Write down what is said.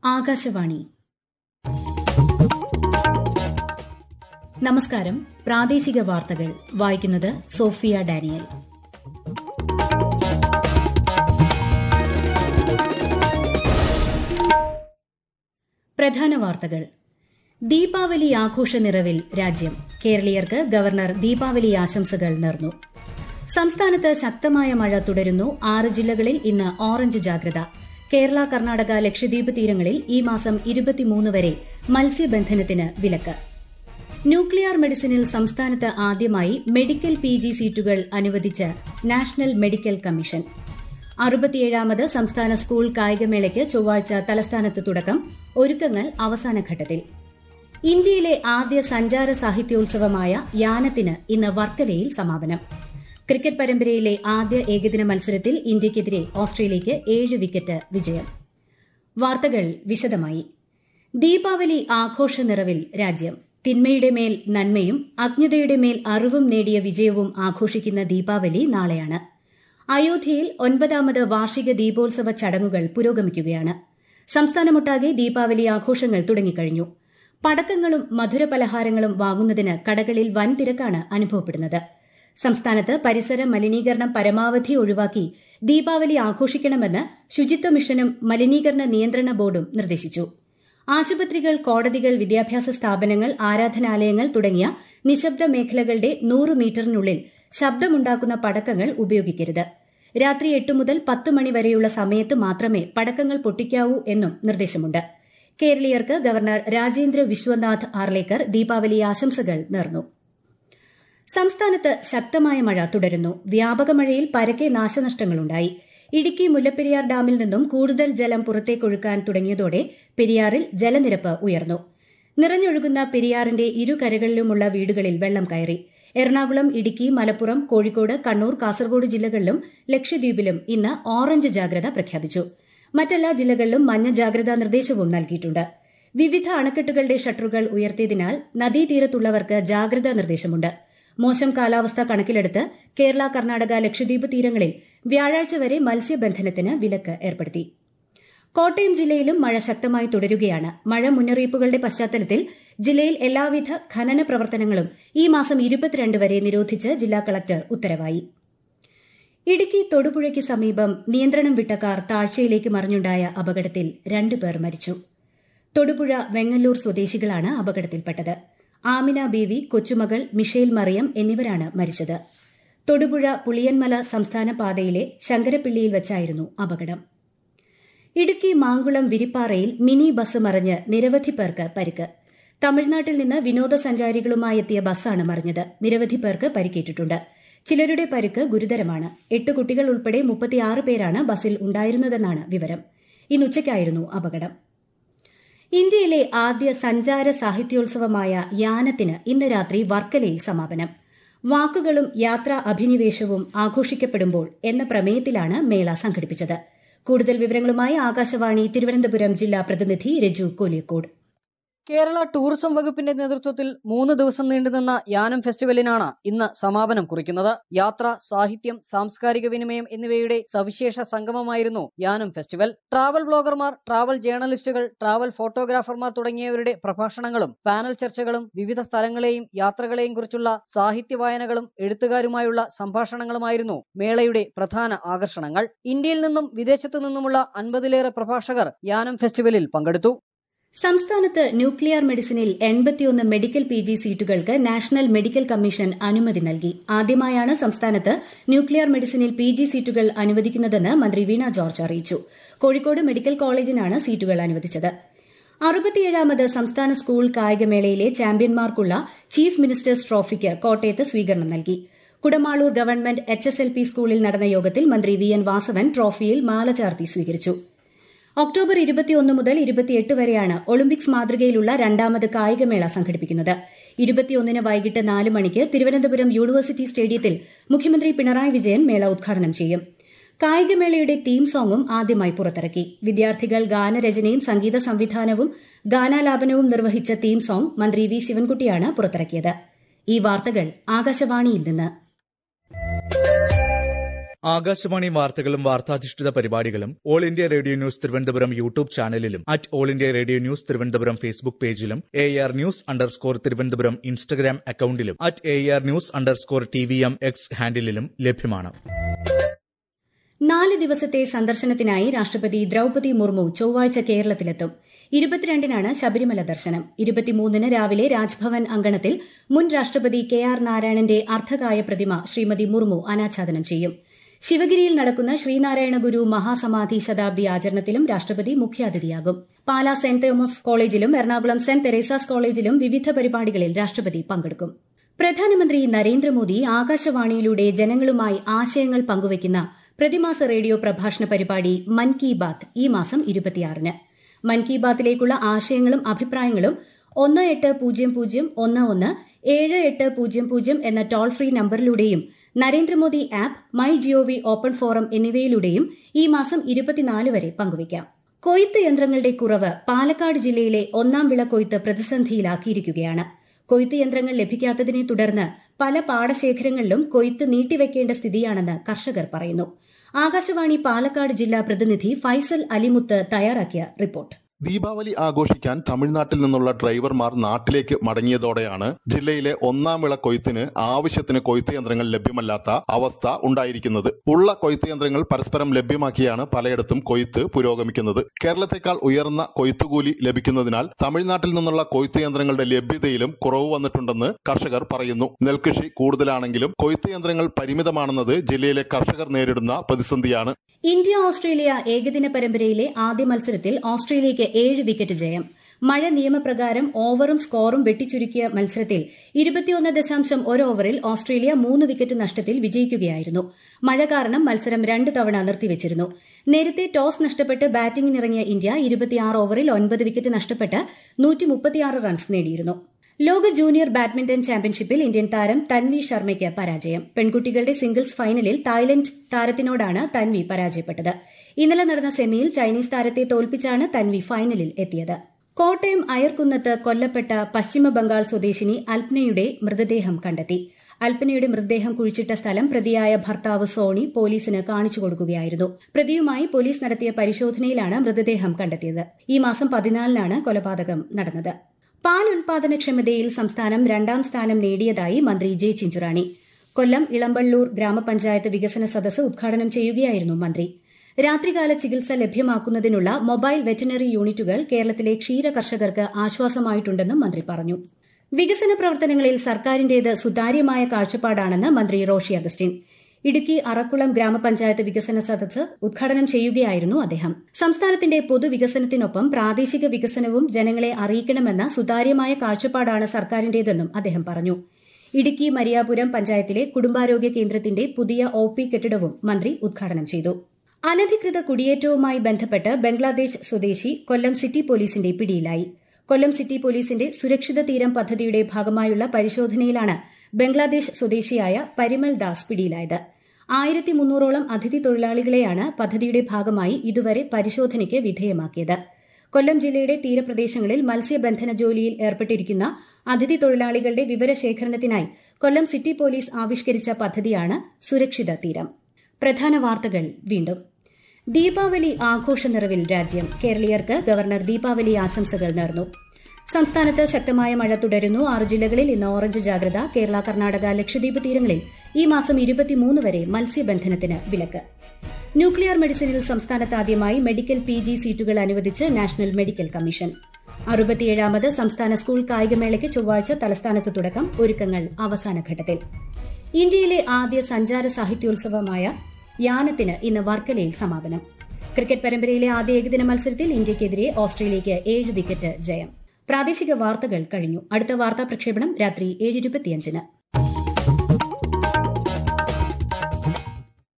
ആകാശവാണി. നമസ്കാരം. പ്രാദേശിക വാർത്തകൾ വായിക്കുന്നത് സോഫിയ ഡാനിയൽ. പ്രധാന വാർത്തകൾ. ദീപാവലി ആഘോഷ നിറവിൽ രാജ്യം. കേരളീയർക്ക് ഗവർണർ ദീപാവലി ആശംസകൾ നേർന്നു. സംസ്ഥാനത്ത് ശക്തമായ മഴ തുടരുന്നു. 6 ജില്ലകളിൽ ഇന്ന് ഓറഞ്ച് ജാഗ്രത. കേരള, കർണാടക, ലക്ഷദ്വീപ് തീരങ്ങളിൽ ഈ മാസം 23 വരെ മത്സ്യബന്ധനത്തിന് വിലക്ക്. ന്യൂക്ലിയർ മെഡിസിനിൽ സംസ്ഥാനത്ത് ആദ്യമായി മെഡിക്കൽ PG സീറ്റുകൾ അനുവദിച്ച് നാഷണൽ മെഡിക്കൽ കമ്മീഷൻ. 67ാമത് സംസ്ഥാന സ്കൂൾ കായികമേളയ്ക്ക് ചൊവ്വാഴ്ച തലസ്ഥാനത്ത് തുടക്കം. ഒരുക്കങ്ങൾ അവസാനഘട്ടത്തിൽ. ഇന്ത്യയിലെ ആദ്യ സഞ്ചാര സാഹിത്യോത്സവമായ യാനത്തിന് ഇന്ന് വർക്കലയിൽ സമാപനം. ക്രിക്കറ്റ് പരമ്പരയിലെ ആദ്യ ഏകദിന മത്സരത്തിൽ ഇന്ത്യയ്ക്കെതിരെ ഓസ്ട്രേലിയയ്ക്ക് 7 വിക്കറ്റ് വിജയം. വാർത്തകൾ വിശദമായി. ദീപാവലി ആഘോഷ നിറവിൽ രാജ്യം. തിന്മയുടെ മേൽ നന്മയും അജ്ഞതയുടെ മേൽ അറിവും നേടിയ വിജയവും ആഘോഷിക്കുന്ന ദീപാവലി നാളെയാണ്. അയോധ്യയിൽ 9ാമത് വാർഷിക ദീപോത്സവ ചടങ്ങുകൾ പുരോഗമിക്കുകയാണ്. സംസ്ഥാനമൊട്ടാകെ ദീപാവലി ആഘോഷങ്ങൾ തുടങ്ങിക്കഴിഞ്ഞു. പടക്കങ്ങളും മധുരപലഹാരങ്ങളും വാങ്ങുന്നതിന് കടകളിൽ വൻ തിരക്കാണ് അനുഭവപ്പെടുന്നത്. സംസ്ഥാനത്ത് പരിസര മലിനീകരണം പരമാവധി ഒഴിവാക്കി ദീപാവലി ആഘോഷിക്കണമെന്ന് ശുചിത്വ മിഷനും മലിനീകരണ നിയന്ത്രണ ബോർഡും നിർദ്ദേശിച്ചു. ആശുപത്രികൾ, കോടതികൾ, വിദ്യാഭ്യാസ സ്ഥാപനങ്ങൾ, ആരാധനാലയങ്ങൾ തുടങ്ങിയ നിശബ്ദ മേഖലകളുടെ 100 മീറ്ററിനുള്ളിൽ ശബ്ദമുണ്ടാക്കുന്ന പടക്കങ്ങൾ ഉപയോഗിക്കരുത്. രാത്രി 8 മുതൽ 10 മണി വരെയുള്ള സമയത്ത് മാത്രമേ പടക്കങ്ങൾ പൊട്ടിക്കാവൂ എന്നും നിർദ്ദേശമുണ്ട്. കേരളീയർക്ക് ഗവർണർ രാജേന്ദ്ര വിശ്വനാഥ് ആർലേക്കർ ദീപാവലി ആശംസകൾ നേർന്നു. സംസ്ഥാനത്ത് ശക്തമായ മഴ തുടരുന്നു. വ്യാപക മഴയിൽ പരക്കെ നാശനഷ്ടങ്ങളുണ്ടായി. ഇടുക്കി മുല്ലപ്പെരിയാർ ഡാമിൽ നിന്നും കൂടുതൽ ജലം പുറത്തേക്കൊഴുക്കാൻ തുടങ്ങിയതോടെ പെരിയാറിൽ ജലനിരപ്പ് ഉയർന്നു. നിറഞ്ഞൊഴുകുന്ന പെരിയാറിന്റെ ഇരുകരകളിലുമുള്ള വീടുകളിൽ വെള്ളം കയറി. എറണാകുളം, ഇടുക്കി, മലപ്പുറം, കോഴിക്കോട്, കണ്ണൂർ, കാസർഗോഡ് ജില്ലകളിലും ലക്ഷദ്വീപിലും ഇന്ന് ഓറഞ്ച് ജാഗ്രത പ്രഖ്യാപിച്ചു. മറ്റെല്ലാ ജില്ലകളിലും മഞ്ഞ ജാഗ്രതാ നിർദ്ദേശവും നൽകിയിട്ടുണ്ട്. വിവിധ അണക്കെട്ടുകളുടെ ഷട്ടറുകൾ ഉയർത്തിയതിനാൽ നദീതീരത്തുള്ളവർക്ക് ജാഗ്രതാ നിർദ്ദേശമുണ്ട്. മോശം കാലാവസ്ഥ കണക്കിലെടുത്ത് കേരള, കർണാടക, ലക്ഷദ്വീപ് തീരങ്ങളിൽ വ്യാഴാഴ്ച വരെ മത്സ്യബന്ധനത്തിന് വിലക്ക് ഏർപ്പെടുത്തി. കോട്ടയം ജില്ലയിലും മഴ ശക്തമായി തുടരുകയാണ്. മഴ മുന്നറിയിപ്പുകളുടെ പശ്ചാത്തലത്തിൽ ജില്ലയിൽ എല്ലാവിധ ഖനന പ്രവർത്തനങ്ങളും ഈ മാസം 22 വരെ നിരോധിച്ച് ജില്ലാ കളക്ടർ ഉത്തരവായി. ഇടുക്കി തൊടുപുഴയ്ക്ക് സമീപം നിയന്ത്രണം വിട്ട കാർ താഴ്ചയിലേക്ക് മറിഞ്ഞുണ്ടായ അപകടത്തിൽ 2 പേർ മരിച്ചു. തൊടുപുഴ വെങ്ങല്ലൂർ സ്വദേശികളാണ് അപകടത്തിൽപ്പെട്ടത്. ആമിന ബീവി, കൊച്ചുമകൾ മിഷേൽ മറിയം എന്നിവരാണ് മരിച്ചത്. തൊടുപുഴ പുളിയൻമല സംസ്ഥാന പാതയിലെ ശങ്കരപ്പിള്ളിയിൽ വെച്ചായിരുന്നു അപകടം. ഇടുക്കി മാങ്കുളം വിരിപ്പാറയിൽ മിനി ബസ് മറിഞ്ഞ് നിരവധി പേർക്ക് പരിക്ക്. തമിഴ്നാട്ടിൽ നിന്ന് വിനോദസഞ്ചാരികളുമായി എത്തിയ ബസ്സാണ് മറിഞ്ഞത്. നിരവധി പേർക്ക് പരിക്കേറ്റിട്ടുണ്ട്. ചിലരുടെ പരിക്ക് ഗുരുതരമാണ്. 8 കുട്ടികൾ ഉൾപ്പെടെ 36 പേരാണ് ബസ്സിൽ ഉണ്ടായിരുന്നതെന്നാണ് വിവരം. ഇന്നുച്ചയ്ക്കായിരുന്നു അപകടം. ഇന്ത്യയിലെ ആദ്യ സഞ്ചാര സാഹിത്യോത്സവമായ യാനത്തിന് ഇന്ന് രാത്രി വർക്കലയിൽ സമാപനം. വാക്കുകളും യാത്രാ അഭിനിവേശവും ആഘോഷിക്കപ്പെടുമ്പോൾ എന്ന പ്രമേയത്തിലാണ് മേള സംഘടിപ്പിച്ചത്. കൂടുതൽ വിവരങ്ങളുമായി ആകാശവാണി തിരുവനന്തപുരം ജില്ലാ പ്രതിനിധി രജു കോലിയക്കോട്. കേരള ടൂറിസം വകുപ്പിന്റെ നേതൃത്വത്തിൽ 3 ദിവസം നീണ്ടുനിന്ന യാനം ഫെസ്റ്റിവലിനാണ് ഇന്ന് സമാപനം കുറിക്കുന്നത്. യാത്ര, സാഹിത്യം, സാംസ്കാരിക വിനിമയം എന്നിവയുടെ സവിശേഷ സംഗമമായിരുന്നു യാനം ഫെസ്റ്റിവൽ. ട്രാവൽ ബ്ലോഗർമാർ, ട്രാവൽ ജേർണലിസ്റ്റുകൾ, ട്രാവൽ ഫോട്ടോഗ്രാഫർമാർ തുടങ്ങിയവരുടെ പ്രഭാഷണങ്ങളും പാനൽ ചർച്ചകളും വിവിധ സ്ഥലങ്ങളെയും യാത്രകളെയും കുറിച്ചുള്ള സാഹിത്യ വായനകളും എഴുത്തുകാരുമായുള്ള സംഭാഷണങ്ങളുമായിരുന്നു മേളയുടെ പ്രധാന ആകർഷണങ്ങൾ. ഇന്ത്യയിൽ നിന്നും വിദേശത്തു നിന്നുമുള്ള 50ലേറെ പ്രഭാഷകർ യാനം ഫെസ്റ്റിവലിൽ പങ്കെടുത്തു. സംസ്ഥാനത്ത് ന്യൂക്ലിയർ മെഡിസിനിൽ 81 മെഡിക്കൽ PG സീറ്റുകൾക്ക് നാഷണൽ മെഡിക്കൽ കമ്മീഷൻ അനുമതി നൽകി. ആദ്യമായാണ് സംസ്ഥാനത്ത് ന്യൂക്ലിയർ മെഡിസിനിൽ PG സീറ്റുകൾ അനുവദിക്കുന്നതെന്ന് മന്ത്രി വീണ ജോർജ് അറിയിച്ചു. കോഴിക്കോട് മെഡിക്കൽ കോളേജിനാണ് സീറ്റുകൾ അനുവദിച്ചത്. 67ാമത് സംസ്ഥാന സ്കൂൾ കായികമേളയിലെ ചാമ്പ്യന്മാർക്കുള്ള ചീഫ് മിനിസ്റ്റേഴ്സ് ട്രോഫിക്ക് കോട്ടയത്ത് സ്വീകരണം നൽകി. കുടമാളൂർ ഗവൺമെന്റ് HSLP സ്കൂളിൽ നടന്ന യോഗത്തിൽ മന്ത്രി VN വാസവൻ ട്രോഫിയിൽ മാല ചാർത്തി സ്വീകരിച്ചു. ഒക്ടോബർ 21 മുതൽ 28 വരെയാണ് ഒളിമ്പിക്സ് മാതൃകയിലുള്ള 2ാമത് കായികമേള സംഘടിപ്പിക്കുന്നത്. 21 വൈകിട്ട് 4 മണിക്ക് തിരുവനന്തപുരം യൂണിവേഴ്സിറ്റി സ്റ്റേഡിയത്തിൽ മുഖ്യമന്ത്രി പിണറായി വിജയൻ മേള ഉദ്ഘാടനം ചെയ്യും. കായികമേളയുടെ തീം സോങ്ങും ആദ്യമായി പുറത്തിറക്കി. വിദ്യാർത്ഥികൾ ഗാനരചനയും സംഗീത സംവിധാനവും ഗാനാലാപനവും നിർവഹിച്ച തീം സോങ് മന്ത്രി വി ശിവൻകുട്ടിയാണ് പുറത്തിറക്കിയത്. ഈ വാർത്തകൾ ആകാശവാണിയിൽ നിന്ന്. ആകാശവാണി വാർത്തകളും വാർത്താധിഷ്ഠിത പരിപാടികളും all India radio news Thiruvananthapuram YouTube ചാനലിലും @ഓൾ India radio news Thiruvananthapuram Facebook പേജിലും AR News_ തിരുവനന്തപുരം ഇൻസ്റ്റഗ്രാം അക്കൌണ്ടിലും @AR News_TVM X ഹാൻഡിലും ലഭ്യമാണ്. 4 ദിവസത്തെ സന്ദർശനത്തിനായി രാഷ്ട്രപതി ദ്രൌപദി മുർമു ചൊവ്വാഴ്ച കേരളത്തിലെത്തും. 22-നാണ് ശബരിമല ദർശനം. 23-ന് രാവിലെ രാജ്ഭവൻ അങ്കണത്തിൽ മുൻ രാഷ്ട്രപതി KR നാരായണന്റെ അർദ്ധകായ പ്രതിമ ശ്രീമതി മുർമു അനാച്ഛാദനം ചെയ്യും. ശിവഗിരിയിൽ നടക്കുന്ന ശ്രീനാരായണ ഗുരു മഹാസമാധി ശതാബ്ദി ആചരണത്തിലും രാഷ്ട്രപതി മുഖ്യാതിഥിയാകും. പാലാ സെന്റ് തോമസ് കോളേജിലും എറണാകുളം സെന്റ് തെരേസാസ് കോളേജിലും വിവിധ പരിപാടികളിൽ രാഷ്ട്രപതി പങ്കെടുക്കും. പ്രധാനമന്ത്രി നരേന്ദ്രമോദി ആകാശവാണിയിലൂടെ ജനങ്ങളുമായി ആശയങ്ങൾ പങ്കുവയ്ക്കുന്ന പ്രതിമാസ റേഡിയോ പ്രഭാഷണ പരിപാടി മൻ കി ബാത്ത് ഈ മാസം 26-ന്. മൻ കി ബാത്തിലേക്കുള്ള ആശയങ്ങളും അഭിപ്രായങ്ങളും 1800117800 എന്ന ടോൾ ഫ്രീ നമ്പറിലൂടെയും Narendra Modi app, my G O V open forum എന്നിവയിലൂടെയും ഈ മാസം 24 വരെ പങ്കുവയ്ക്കാം. കൊയ്ത്ത് യന്ത്രങ്ങളുടെ കുറവ് പാലക്കാട് ജില്ലയിലെ ഒന്നാം വിള കൊയ്ത്ത് പ്രതിസന്ധിയിലാക്കിയിരിക്കുകയാണ്. കൊയ്ത്ത് യന്ത്രങ്ങൾ ലഭിക്കാത്തതിനെ തുടർന്ന് പല പാടശേഖരങ്ങളിലും കൊയ്ത്ത് നീട്ടിവെക്കേണ്ട സ്ഥിതിയാണെന്ന് കർഷകർ പറയുന്നു. ആകാശവാണി പാലക്കാട് ജില്ലാ പ്രതിനിധി ഫൈസൽ അലിമുത്ത് തയ്യാറാക്കിയ റിപ്പോർട്ട്. ദീപാവലി ആഘോഷിക്കാൻ തമിഴ്നാട്ടിൽ നിന്നുള്ള ഡ്രൈവർമാർ നാട്ടിലേക്ക് മടങ്ങിയതോടെയാണ് ജില്ലയിലെ ഒന്നാം വിള കൊയ്ത്തിന് ആവശ്യത്തിന് കൊയ്ത്ത് യന്ത്രങ്ങൾ ലഭ്യമല്ലാത്ത അവസ്ഥ ഉണ്ടായിരിക്കുന്നത്. ഉള്ള കൊയ്ത്ത് യന്ത്രങ്ങൾ പരസ്പരം ലഭ്യമാക്കിയാണ് പലയിടത്തും കൊയ്ത്ത് പുരോഗമിക്കുന്നത്. കേരളത്തെക്കാൾ ഉയർന്ന കൊയ്ത്തുകൂലി ലഭിക്കുന്നതിനാൽ തമിഴ്നാട്ടിൽ നിന്നുള്ള കൊയ്ത്ത് യന്ത്രങ്ങളുടെ ലഭ്യതയിലും കുറവ് വന്നിട്ടുണ്ടെന്ന് കർഷകർ പറയുന്നു. നെൽകൃഷി കൂടുതലാണെങ്കിലും കൊയ്ത്ത് യന്ത്രങ്ങൾ പരിമിതമാണെന്നത് ജില്ലയിലെ കർഷകർ നേരിടുന്ന പ്രതിസന്ധിയാണ്. ഇന്ത്യ ഓസ്ട്രേലിയ ഏകദിന പരമ്പരയിലെ ആദ്യ മത്സരത്തിൽ ഓസ്ട്രേലിയയ്ക്ക് 7 വിക്കറ്റ് ജയം. മഴ നിയമപ്രകാരം ഓവറും സ്കോറും വെട്ടിച്ചുരുക്കിയ മത്സരത്തിൽ 21.1 ഓവറിൽ ഓസ്ട്രേലിയ 3 വിക്കറ്റ് നഷ്ടത്തിൽ വിജയിക്കുകയായിരുന്നു. മഴ കാരണം മത്സരം 2 തവണ നിർത്തിവച്ചിരുന്നു. നേരത്തെ ടോസ് നഷ്ടപ്പെട്ട് ബാറ്റിംഗിനിറങ്ങിയ ഇന്ത്യ 26 ഓവറിൽ 9 വിക്കറ്റ് നഷ്ടപ്പെട്ട് 136 റൺസ് നേടിയിരുന്നു. ലോക ജൂനിയർ ബാഡ്മിന്റൺ ചാമ്പ്യൻഷിപ്പിൽ ഇന്ത്യൻ താരം തൻവി ശർമ്മയ്ക്ക് പരാജയം. പെൺകുട്ടികളുടെ സിംഗിൾസ് ഫൈനലിൽ തായ്ലൻഡ് താരത്തിനോടാണ് തൻവി പരാജയപ്പെട്ടത്. ഇന്നലെ നടന്ന സെമിയിൽ ചൈനീസ് താരത്തെ തോൽപ്പിച്ചാണ് തൻവി ഫൈനലിൽ എത്തിയത്. കോട്ടയം അയർക്കുന്നത്ത് കൊല്ലപ്പെട്ട പശ്ചിമബംഗാൾ സ്വദേശിനി അൽപ്നയുടെ മൃതദേഹം കണ്ടെത്തി. അൽപ്പനയുടെ മൃതദേഹം കുഴിച്ചിട്ട സ്ഥലം പ്രതിയായ ഭർത്താവ് സോണി പോലീസിന് കാണിച്ചു കൊടുക്കുകയായിരുന്നു. പ്രതിയുമായി പോലീസ് നടത്തിയ പരിശോധനയിലാണ് മൃതദേഹം കണ്ടെത്തിയത്. ഈ മാസം 14-നാണ് കൊലപാതകം നടന്നത്. പാൽ ഉൽപാദനക്ഷമതയിൽ സംസ്ഥാനം 2ാം സ്ഥാനം നേടിയതായി മന്ത്രി ജെ ചിഞ്ചുറാണി. കൊല്ലം ഇളമ്പള്ളൂർ ഗ്രാമപഞ്ചായത്ത് വികസന സദസ്സ് ഉദ്ഘാടനം ചെയ്യുകയായിരുന്നു മന്ത്രി. രാത്രികാല ചികിത്സ ലഭ്യമാക്കുന്നതിനുള്ള മൊബൈൽ വെറ്ററിനറി യൂണിറ്റുകൾ കേരളത്തിലെ ക്ഷീര കർഷകർക്ക് ആശ്വാസമായിട്ടുണ്ടെന്നും മന്ത്രി പറഞ്ഞു. വികസന പ്രവർത്തനങ്ങളിൽ സർക്കാരിന്റേത് സുതാര്യമായ കാഴ്ചപ്പാടാണെന്ന് മന്ത്രി റോഷി അഗസ്റ്റിൻ. ഇടുക്കി അറക്കുളം ഗ്രാമപഞ്ചായത്ത് വികസന സദസ്സ് ഉദ്ഘാടനം ചെയ്യുകയായിരുന്നു അദ്ദേഹം. സംസ്ഥാനത്തിന്റെ പൊതുവികസനത്തിനൊപ്പം പ്രാദേശിക വികസനവും ജനങ്ങളെ അറിയിക്കണമെന്ന സുതാര്യമായ കാഴ്ചപ്പാടാണ് സർക്കാരിന്റേതെന്നും അദ്ദേഹം പറഞ്ഞു. ഇടുക്കി മരിയാപുരം പഞ്ചായത്തിലെ കുടുംബാരോഗ്യ കേന്ദ്രത്തിന്റെ പുതിയ OP കെട്ടിടവും മന്ത്രി ഉദ്ഘാടനം ചെയ്തു. അനധികൃത കുടിയേറ്റവുമായി ബന്ധപ്പെട്ട് ബംഗ്ലാദേശ് സ്വദേശി കൊല്ലം സിറ്റി പോലീസിന്റെ പിടിയിലായി. കൊല്ലം സിറ്റി പോലീസിന്റെ സുരക്ഷിത തീരം പദ്ധതിയുടെ ഭാഗമായുള്ള പരിശോധനയിലാണ് ബംഗ്ലാദേശ് സ്വദേശിയായ പരിമൽ ദാസ് പിടിയിലായത്. 1300ഓളം അതിഥി തൊഴിലാളികളെയാണ് പദ്ധതിയുടെ ഭാഗമായി ഇതുവരെ പരിശോധനയ്ക്ക് വിധേയമാക്കിയത്. കൊല്ലം ജില്ലയുടെ തീരപ്രദേശങ്ങളിൽ മത്സ്യബന്ധന ജോലിയിൽ ഏർപ്പെട്ടിരിക്കുന്ന അതിഥി തൊഴിലാളികളുടെ വിവരശേഖരണത്തിനായി കൊല്ലം സിറ്റി പോലീസ് ആവിഷ്കരിച്ച പദ്ധതിയാണ് സുരക്ഷിത തീരം. പ്രധാന വാർത്തകൾ വീണ്ടും. ദീപാവലി ആഘോഷ നിറവിൽ രാജ്യം. കേരളീയർക്ക് ഗവർണർ ദീപാവലി ആശംസകൾ നേർന്നു. സംസ്ഥാനത്ത് ശക്തമായ മഴ തുടരുന്നു. 6 ജില്ലകളിൽ ഇന്ന് ഓറഞ്ച് ജാഗ്രത. കേരള, കർണാടക, ലക്ഷദ്വീപ് തീരങ്ങളിൽ ഈ മാസം 23 വരെ മത്സ്യബന്ധനത്തിന് വിലക്ക്. ന്യൂക്ലിയർ മെഡിസിനിൽ സംസ്ഥാനത്ത് ആദ്യമായി മെഡിക്കൽ PG സീറ്റുകൾ അനുവദിച്ച് നാഷണൽ മെഡിക്കൽ കമ്മീഷൻ. 67ാമത് സംസ്ഥാന സ്കൂൾ കായികമേളയ്ക്ക് ചൊവ്വാഴ്ച തലസ്ഥാനത്ത് തുടക്കം. ഒരുക്കങ്ങൾ അവസാനഘട്ടത്തിൽ. ഇന്ത്യയിലെ ആദ്യ സഞ്ചാര സാഹിത്യോത്സവമായ യാനത്തിന് ഇന്ന് വർക്കലയിൽ സമാപനം. ക്രിക്കറ്റ് പരമ്പരയിലെ ആദ്യ ഏകദിന മത്സരത്തിൽ ഇന്ത്യയ്ക്കെതിരെ ഓസ്ട്രേലിയയ്ക്ക് 7 വിക്കറ്റ് ജയം. പ്രാദേശിക വാർത്തകൾ കഴിഞ്ഞു. അടുത്ത വാർത്താ പ്രക്ഷേപണം രാത്രി 7:25-ന്.